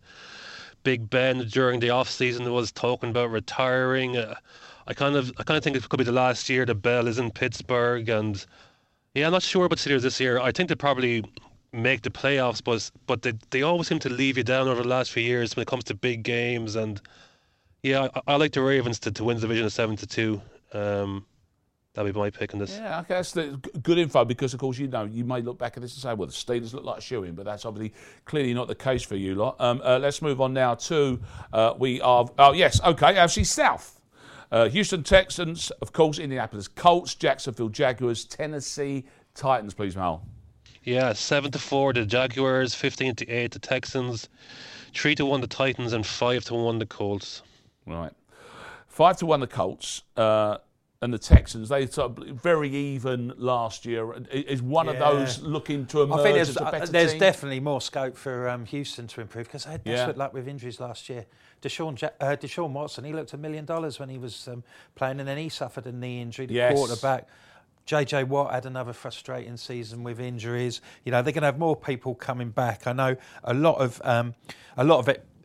Big Ben during the off season was talking about retiring. Uh, I kind of, I kind of think it could be the last year that Bell is in Pittsburgh, and yeah, I'm not sure about Steelers this year. I think they probably make the playoffs, but but they they always seem to leave you down over the last few years when it comes to big games. And yeah, I, I like the Ravens to, to win the division at seven to two. Um, That'd be my pick on this. Yeah, okay, that's the good info because, of course, you know, you may look back at this and say, well, the Steelers look like a shoo-in, but that's obviously clearly not the case for you lot. Um, uh, let's move on now to, uh, we are, oh, yes, okay, actually South. Uh, Houston Texans, of course, Indianapolis Colts, Jacksonville Jaguars, Tennessee Titans, please, Mal. Yeah, seven to four the Jaguars, fifteen to eight the Texans, three to one the Titans, and five to one the Colts. Right. five to one the Colts. Uh, And the Texans, they sort of very even last year. Is one yeah. of those looking to emerge I think there's, as a better uh, there's team? definitely more scope for um, Houston to improve because they had desperate yeah. luck with injuries last year. Deshaun, uh, Deshaun Watson, he looked a million dollars when he was um, playing, and then he suffered a knee injury. The yes. quarterback, J J Watt, had another frustrating season with injuries. You know, they're going to have more people coming back. I know a lot of um, a lot of it.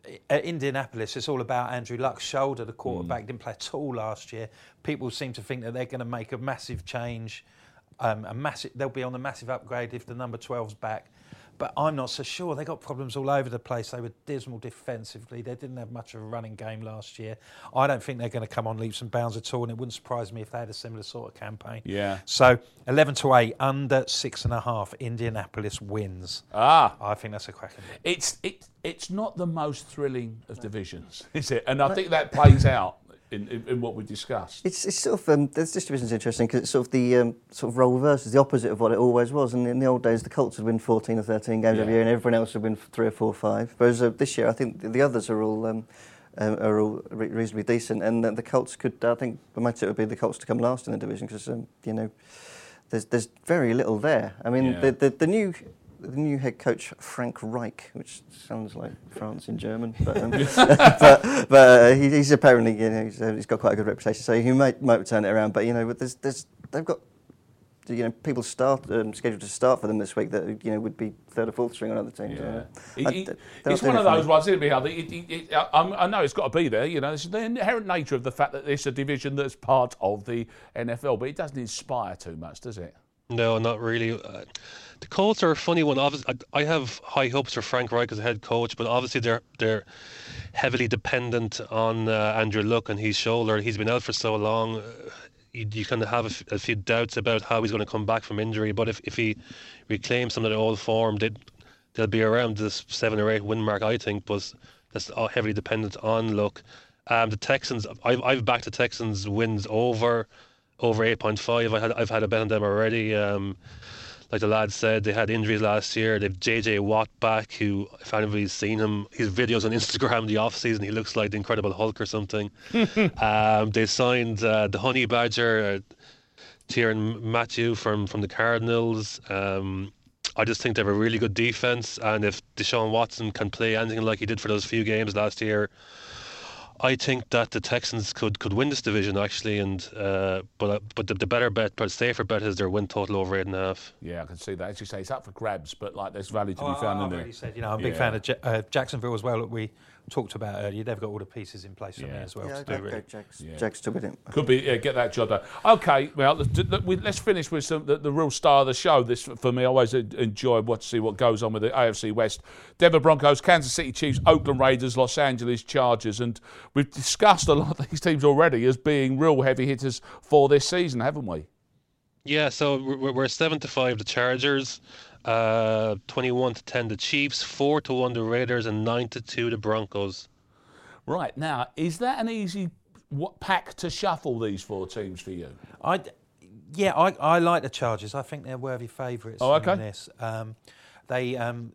at Indianapolis, it's all about Andrew Luck's shoulder. The quarterback mm. didn't play at all last year. People seem to think that they're going to make a massive change. Um, a massive, they'll be on a massive upgrade if the number twelve's back. But I'm not so sure. They got problems all over the place. They were dismal defensively. They didn't have much of a running game last year. I don't think they're going to come on leaps and bounds at all, and it wouldn't surprise me if they had a similar sort of campaign. Yeah. So eleven to eight, under six and a half. Indianapolis wins. Ah, I think that's a cracking bit. It's it, it's not the most thrilling of divisions, is it? And I think that plays out. In, in, in what we discussed, it's, it's sort of um, this division's interesting because it's sort of the um, sort of role reverse is the opposite of what it always was. And in the old days, the Colts would win fourteen or thirteen games yeah. every year, and everyone else would win three or four, or five. Whereas uh, this year, I think the others are all um, um, are all re- reasonably decent, and uh, the Colts could. I think the matter would be the Colts to come last in the division because um, you know there's there's very little there. I mean, yeah. the, the the new. The new head coach, Frank Reich, which sounds like France in German, but um, but, but uh, he, he's apparently, you know, he's, uh, he's got quite a good reputation, so he might might turn it around. But you know, but there's there's they've got you know people start um, scheduled to start for them this week that you know would be third or fourth string on other teams. Yeah. Uh, he, I, he, it's one of those ones, isn't it? it, it, it I, I know it's got to be there. You know, it's the inherent nature of the fact that it's a division that's part of the N F L, but it doesn't inspire too much, does it? No, not really. Uh, the Colts are a funny one. Obviously, I, I have high hopes for Frank Reich as a head coach, but obviously they're they're heavily dependent on uh, Andrew Luck and his shoulder. He's been out for so long. Uh, you, you kind of have a, f- a few doubts about how he's going to come back from injury. But if, if he reclaims some of the old form, they'd, they'll be around this seven or eight win mark, I think. But that's all heavily dependent on Luck. Um, the Texans, I've I've backed the Texans wins over. Over eight point five. I had, I've had a bet on them already. Um, like the lad said, they had injuries last year. They've J J Watt back, who, if anybody's seen him, his videos on Instagram in the off-season, he looks like the Incredible Hulk or something. um, they signed uh, the Honey Badger, uh, Tyrann Mathieu from, from the Cardinals. Um, I just think they have a really good defense, and if Deshaun Watson can play anything like he did for those few games last year, I think that the Texans could, could win this division actually, and uh, but uh, but the, the better bet, but safer bet is their win total over eight and a half. Yeah, I can see that. As you say, it's up for grabs, but like there's value to oh, be found oh, in there. I've already said, you know, I'm a big yeah. fan of J- uh, Jacksonville as well. That we talked about earlier. They've got all the pieces in place for yeah. me as well. Yeah, to go, do, really. go Jags, yeah. Jags to win it. Could be, yeah, get that job done. Okay, well, let's, let's finish with some the, the real star of the show. This, for me, I always enjoy what to see what goes on with the A F C West. Denver Broncos, Kansas City Chiefs, Oakland Raiders, Los Angeles Chargers. And we've discussed a lot of these teams already as being real heavy hitters for this season, haven't we? Yeah, so we're, we're seven to five the Chargers, uh, twenty-one to ten the Chiefs, four to one the Raiders, and nine to two the Broncos. Right, now, is that an easy what, pack to shuffle, these four teams, for you? I, yeah, I, I like the Chargers. I think they're worthy favourites oh, okay. in this. Um, they um,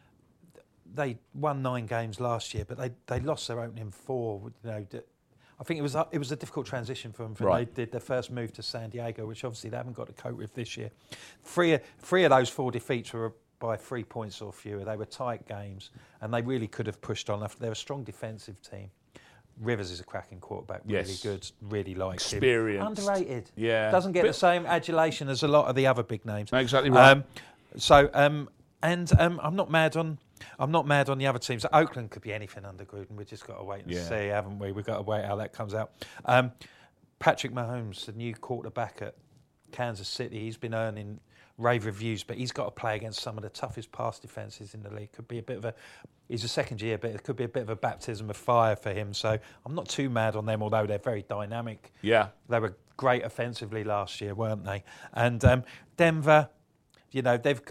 they won nine games last year, but they, they lost their opening four. You know, I think it was a, it was a difficult transition for them. For right. They did their first move to San Diego, which obviously they haven't got to cope with this year. Three three of those four defeats were by three points or fewer. They were tight games, and they really could have pushed on. They're a strong defensive team. Rivers is a cracking quarterback, really yes. good, really like Experienced. him. Underrated. Yeah. Doesn't get Bit... the same adulation as a lot of the other big names. Exactly right. Um, so, um, and um, I'm not mad on I'm not mad on the other teams. Oakland could be anything under Gruden. We've just got to wait and yeah. see, haven't we? We've got to wait how that comes out. Um, Patrick Mahomes, the new quarterback at Kansas City, he's been earning rave reviews, but he's got to play against some of the toughest pass defences in the league. Could be a bit of a, he's a second year, but it could be a bit of a baptism of fire for him. So I'm not too mad on them, although they're very dynamic. Yeah. They were great offensively last year, weren't they? And um, Denver, you know, they've,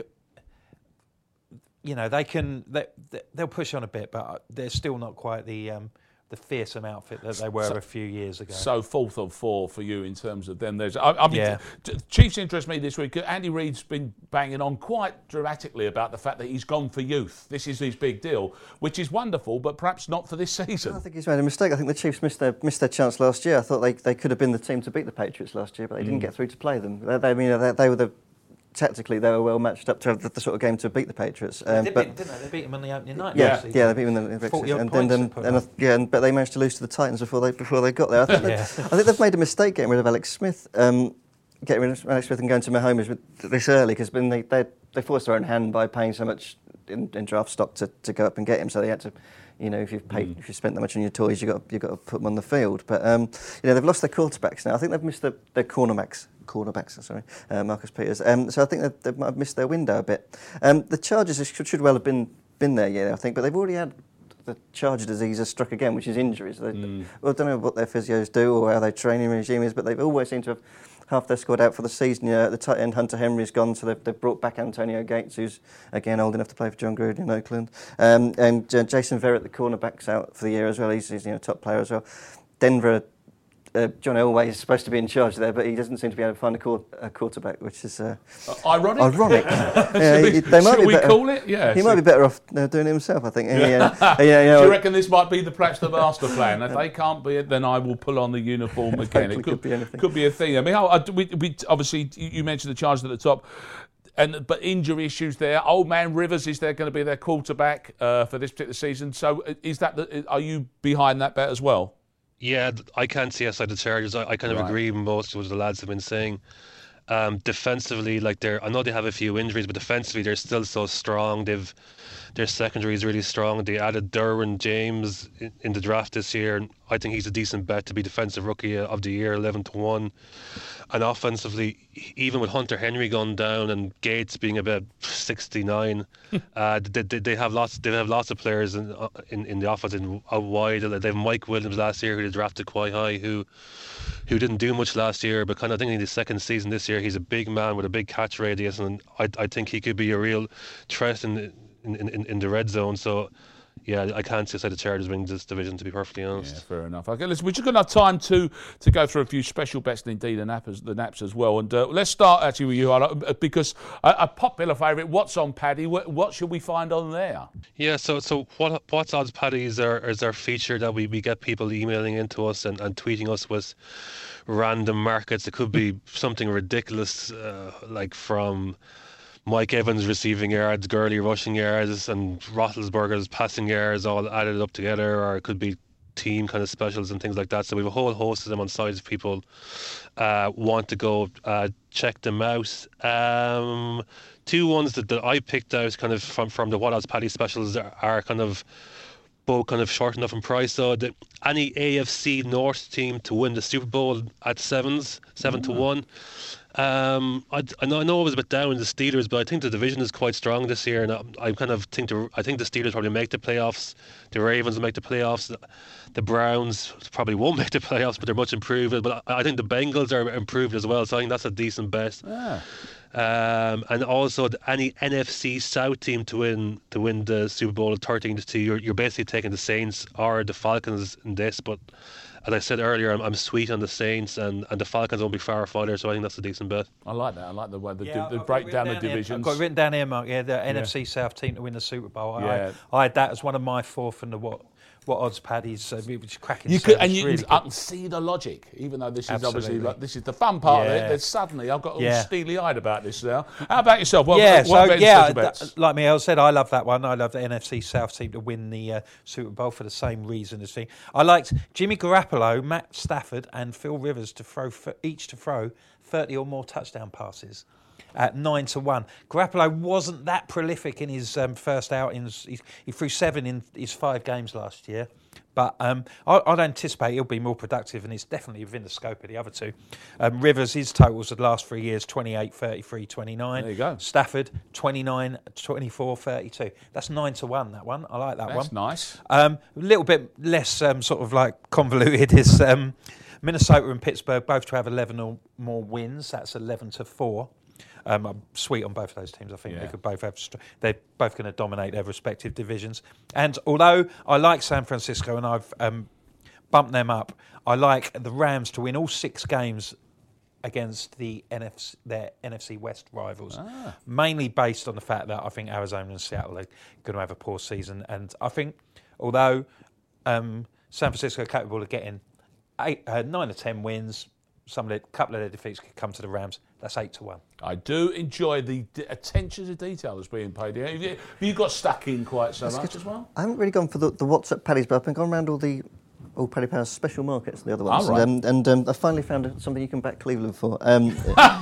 you know, they can, they, they'll push on a bit, but they're still not quite the um, the fearsome outfit that they were so, a few years ago. So fourth of four for you in terms of them. There's, I, I mean, yeah. t- Chiefs interest me this week. Andy Reid's been banging on quite dramatically about the fact that he's gone for youth. This is his big deal, which is wonderful, but perhaps not for this season. I think he's made a mistake. I think the Chiefs missed their missed their chance last year. I thought they they could have been the team to beat the Patriots last year, but they mm. didn't get through to play them. They, they, you know, they, they were the tactically, they were well matched up to have the, the sort of game to beat the Patriots. Um, they did, but, didn't they? They beat them on the opening night. Yeah, yeah, they beat them in the forty and, points and, and, and uh, yeah, and, but they managed to lose to the Titans before they before they got there. I think, yeah. I think they've made a mistake getting rid of Alex Smith, um, getting rid of Alex Smith and going to Mahomes this early, because they, they they forced their own hand by paying so much in, in draft stock to, to go up and get him. So they had to You know, if you've paid, mm. if you spent that much on your toys, you got you got to put them on the field. But um, you know, they've lost their quarterbacks now. I think they've missed their, their cornerbacks. Cornerbacks, sorry, uh, Marcus Peters. Um, so I think they might have missed their window a bit. Um, the Chargers should, should well have been been there, yeah, I think, but they've already had the Charger disease has struck again, which is injuries. They, mm. Well, I don't know what their physios do or how their training regime is, but they've always seemed to have half their squad out for the season. Yeah, the tight end Hunter Henry's gone, so they've, they've brought back Antonio Gates, who's again old enough to play for John Gruden in Oakland, um, and uh, Jason Verrett, the cornerback's out for the year as well. He's, he's you know, a top player as well. Denver. Uh, John Elway is supposed to be in charge there, but he doesn't seem to be able to find a, court, a quarterback, which is uh, uh, ironic. Ironic. yeah, we, they might be we better, call it? Yeah. He so. might be better off uh, doing it himself, I think. Yeah. yeah, yeah, you know, Do you reckon this might be the perhaps the master plan? If they can't be it, then I will pull on the uniform again. It could, could be anything. Could be a thing. I mean, how, I, we, we obviously you mentioned the Chargers at the top. And but injury issues there. Old man Rivers, is there going to be their quarterback uh, for this particular season? So is that the, are you behind that bet as well? Yeah, I can't see outside the Chargers. I, I kind of right. agree with most of what the lads have been saying. Um, defensively, like they're, I know they have a few injuries, but defensively they're still so strong. They've their secondary is really strong. They added Derwin James in, in the draft this year, and I think he's a decent bet to be defensive rookie of the year, eleven to one. And offensively, even with Hunter Henry going down and Gates being about sixty-nine, uh, they, they, they have lots. They have lots of players in in, in the offense in out wide. They have Mike Williams last year, who they drafted quite high, who who didn't do much last year, but kind of I think in his second season this year, he's a big man with a big catch radius, and I I think he could be a real threat in in, in, in the red zone. So. Yeah, I can't see outside the Chargers winning this division, to be perfectly honest. Yeah, fair enough. Okay, listen, we're just going to have time to to go through a few special bets and indeed the naps, the naps as well. And uh, let's start actually with you, because a, a popular favourite, What's on Paddy? What, what should we find on there? Yeah, so so what What's on Paddy is our, is our feature that we, we get people emailing into us and, and tweeting us with random markets. It could be something ridiculous, uh, like from Mike Evans receiving yards, Gurley rushing yards, and Roethlisberger's passing yards all added up together, or it could be team kind of specials and things like that. So we have a whole host of them on sites if people uh, want to go uh, check them out. Um, two ones that, that I picked out kind of from, from the What Odds Paddy specials are, are kind of both kind of short enough in price. So the, any A F C North team to win the Super Bowl at sevens, seven mm-hmm. to one. Um, I, I know I know I was a bit down in the Steelers, but I think the division is quite strong this year, and I, I kind of think the I think the Steelers probably make the playoffs. The Ravens will make the playoffs. The Browns probably won't make the playoffs, but they're much improved. But I, I think the Bengals are improved as well, so I think that's a decent bet. Yeah. Um, and also any N F C South team to win to win the Super Bowl at thirteen to two. You're you're basically taking the Saints or the Falcons in this, but. As I said earlier, I'm, I'm sweet on the Saints, and, and the Falcons won't be far farther, so I think that's a decent bet. I like that. I like the way the, yeah, the, the break down the divisions. I've got it written down here, Mark. Yeah, the yeah. N F C South team to win the Super Bowl. Yeah. I, I had that as one of my four from the what what odds Paddy's, uh, which is cracking. You could, and you really I can see the logic, even though this is Absolutely. obviously like, this is the fun part yeah. of it. That suddenly I've got all yeah. steely-eyed about this now. How about yourself? What, yeah, what so bets, yeah, bets? like me, I said, I love that one. I love the N F C South team to win the uh, Super Bowl for the same reason as thing. I liked Jimmy Garoppolo, Matt Stafford, and Phil Rivers to throw for each to throw thirty or more touchdown passes. At nine to one, Garoppolo wasn't that prolific in his um, first outings. He, he threw seven in his five games last year, but um, I, I'd anticipate he'll be more productive, and it's definitely within the scope of the other two. Um, Rivers, his totals the last three years: twenty-eight, thirty-three, twenty-nine. There you go. Stafford, twenty-nine, twenty-four, thirty-two. That's nine to one. That one, I like that That's one. That's nice. Um, a little bit less um, sort of like convoluted is um, Minnesota and Pittsburgh both to have eleven or more wins. That's eleven to four. Um, I'm sweet on both of those teams. I think yeah. they could both have. St- they're both going to dominate their respective divisions. And although I like San Francisco and I've um, bumped them up, I like the Rams to win all six games against the N F C, their N F C West rivals. Ah. Mainly based on the fact that I think Arizona and Seattle are going to have a poor season. And I think although um, San Francisco are capable of getting eight, uh, nine or ten wins, some of the couple of their defeats could come to the Rams. That's eight to one. I do enjoy the d- attention to detail that's being paid here. Have you, have you got stuck in quite so that's much good. As well? I haven't really gone for the, the WhatsApp Paddy's, but I've been going around all the all Paddy Power's special markets, the other ones. Oh, right. And, um, and um, I finally found something you can back Cleveland for. Um,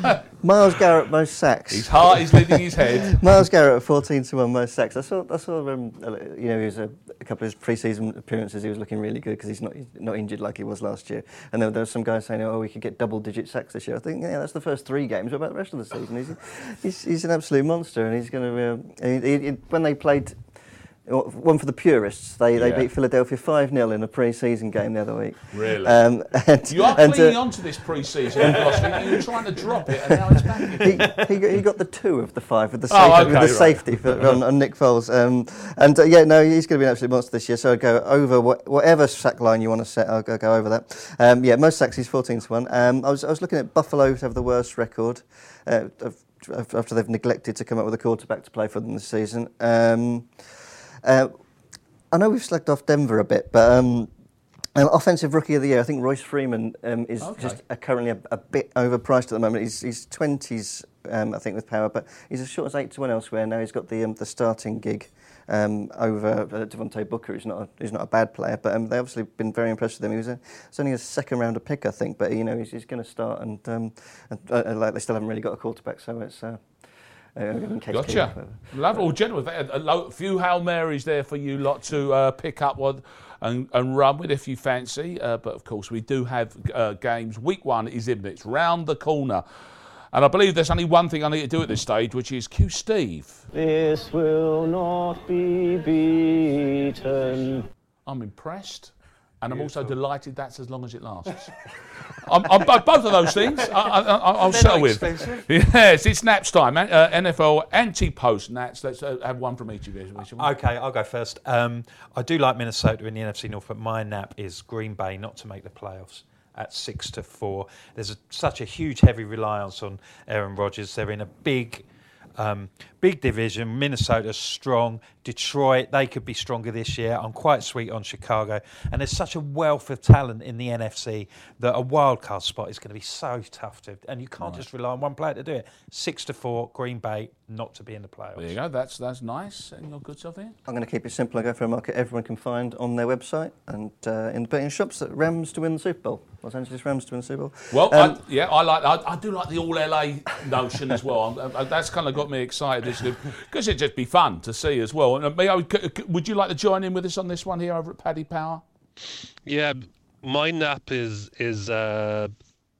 Myles Garrett, most sacks. His heart is leading his head. Myles Garrett at fourteen to one, most sacks. I saw, I saw um, you know, he was a couple of his pre-season appearances, he was looking really good because he's not he's not injured like he was last year. And there, there were some guys saying, "Oh, we could get double-digit sacks this year." I think, yeah, that's the first three games. What about the rest of the season? He's he's, he's an absolute monster, and he's going to. Uh, he, he, when they played. One for the purists. They they Yeah. beat Philadelphia five nil in a pre-season game the other week. Really? Um, and, You are and, clinging uh, on to this pre-season philosophy. You were trying to drop it, and now it's back again. he, he, got, he got the two of the five with the, Oh, safe, okay, with the right. safety for, on, on Nick Foles. Um, and uh, yeah, no, he's going to be an absolute monster this year. So I'd go over what, whatever sack line you want to set. I'll go, go over that. Um, yeah, most sacks he's fourteen to one. Um, I was I was looking at Buffalo to have the worst record uh, of, after they've neglected to come up with a quarterback to play for them this season. Um, uh, I know we've slagged off Denver a bit, but um, um, offensive rookie of the year, I think Royce Freeman um, is Okay. just uh, currently a, a bit overpriced at the moment. He's he's twenties, um, I think, with power, but he's as short as eight to one elsewhere. Now he's got the um, the starting gig um, over uh, Devontae Booker, who's not a, who's not a bad player, but um, they've obviously been very impressed with him. He was a, it's only a second rounder pick, I think, but you know he's, he's going to start, and, um, and uh, like they still haven't really got a quarterback, so it's. Uh, Uh, in case Gotcha. Keane- Lovely. Well, gentlemen, a, a lo- few Hail Marys there for you lot to uh, pick up one and, and run with if you fancy. Uh, but of course, we do have uh, games. Week one is in. It's round the corner. And I believe there's only one thing I need to do at this stage, which is cue Steve. This will not be beaten. I'm impressed. And I'm also delighted that's as long as it lasts. I'm, I'm, bo- both of those things I, I, I, I'll They're settle not with. expensive. Yes, it's Naps time. Uh, N F L anti-post Nats. Let's uh, have one from each of you. shall we? Okay, I'll go first. Um, I do like Minnesota in the N F C North, but my nap is Green Bay not to make the playoffs at six to four. There's a, such a huge, heavy reliance on Aaron Rodgers. They're in a big, um, big division. Minnesota's strong. Detroit, they could be stronger this year. I'm quite sweet on Chicago. And there's such a wealth of talent in the N F C that a wildcard spot is going to be so tough to, and you can't just rely on one player to do it. Six to four, Green Bay not to be in the playoffs. There you go. That's that's nice. And your good stuff here. I'm going to keep it simple. I go for a market everyone can find on their website and uh, in the betting shops. That Rams to win the Super Bowl. Los Angeles Rams to win the Super Bowl. Well, Um, I, yeah, I like. I, I do like the all L A notion as well. I'm, I, that's kind of got me excited because it'd just be fun to see as well. And uh, Mio, c- c- would you like to join in with us on this one here over at Paddy Power? Yeah, my nap is is uh,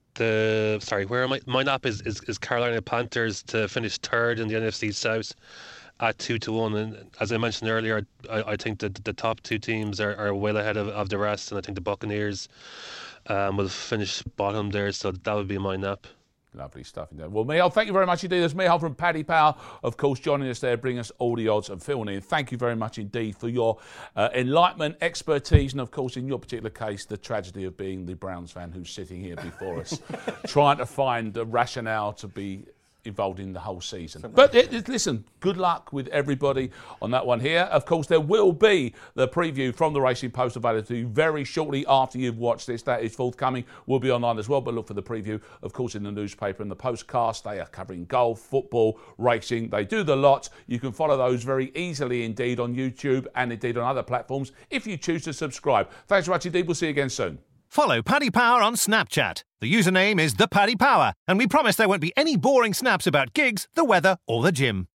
the sorry. Where am I? My nap is, is is Carolina Panthers to finish third in the N F C South at two to one. And as I mentioned earlier, I, I think that the top two teams are, are well ahead of, of the rest, and I think the Buccaneers um, will finish bottom there. So that would be my nap. Lovely stuff in there. Well, Mihal, thank you very much indeed. There's Mihal from Paddy Power, of course, joining us there, bringing us all the odds and filling in. Thank you very much indeed for your uh, enlightenment, expertise, and of course, in your particular case, the tragedy of being the Browns fan who's sitting here before us, trying to find a rationale to be involved in the whole season. But it, it, listen, good luck with everybody on that one here. Of course, there will be the preview from the Racing Post available to you very shortly after you've watched this. That is forthcoming. Will be online as well, but look for the preview, of course, in the newspaper and the postcast. They are covering golf, football, racing. They do the lot. You can follow those very easily indeed on YouTube and indeed on other platforms if you choose to subscribe. Thanks very much indeed. We'll see you again soon. Follow Paddy Power on Snapchat. The username is The Paddy Power, and we promise there won't be any boring snaps about gigs, the weather, or the gym.